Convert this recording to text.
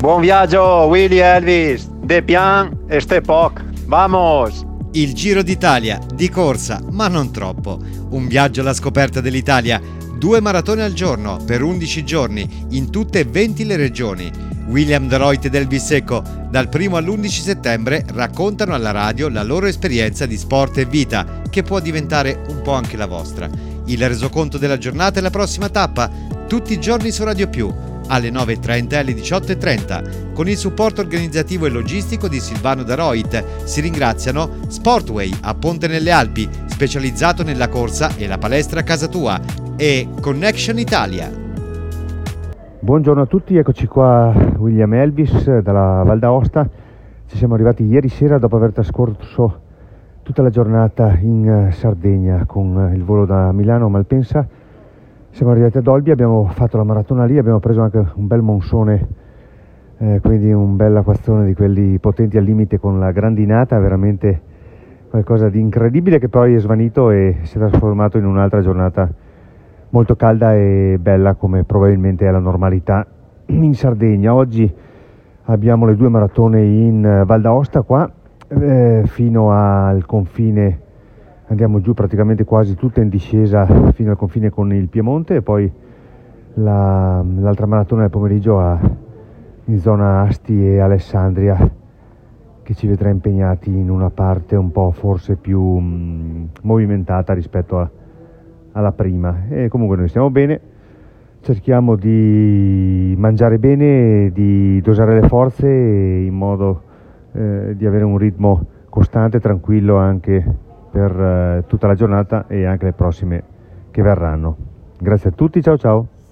Buon viaggio Willy Elvis, de pian e ste poc, vamos! Il Giro d'Italia, di corsa, ma non troppo. Un viaggio alla scoperta dell'Italia, 2 maratone al giorno per 11 giorni in tutte e 20 le regioni. William De Ruyter ed Elvis Secco, dal 1 all'11 settembre, raccontano alla radio la loro esperienza di sport e vita, che può diventare un po' anche la vostra. Il resoconto della giornata e la prossima tappa, tutti i giorni su Radio Più, alle 9.30 e alle 18.30, con il supporto organizzativo e logistico di Silvano De Ruyter. Si ringraziano Sportway a Ponte nelle Alpi, specializzato nella corsa e la palestra a casa tua, e Connection Italia. Buongiorno a tutti, eccoci qua William Elvis dalla Val d'Aosta. Ci siamo arrivati ieri sera dopo aver trascorso tutta la giornata in Sardegna con il volo da Milano a Malpensa. Siamo arrivati ad Olbia, abbiamo fatto la maratona lì, abbiamo preso anche un bel monsone, quindi un bel acquazzone di quelli potenti al limite con la grandinata, veramente qualcosa di incredibile, che poi è svanito e si è trasformato in un'altra giornata molto calda e bella, come probabilmente è la normalità in Sardegna. Oggi abbiamo le 2 maratone in Val d'Aosta qua, fino al confine. Andiamo giù praticamente quasi tutta in discesa fino al confine con il Piemonte, e poi l'altra maratona del pomeriggio in zona Asti e Alessandria, che ci vedrà impegnati in una parte un po' forse più movimentata rispetto alla prima. E comunque noi stiamo bene, cerchiamo di mangiare bene, di dosare le forze in modo di avere un ritmo costante, tranquillo anche per tutta la giornata e anche le prossime che verranno. Grazie a tutti, ciao ciao!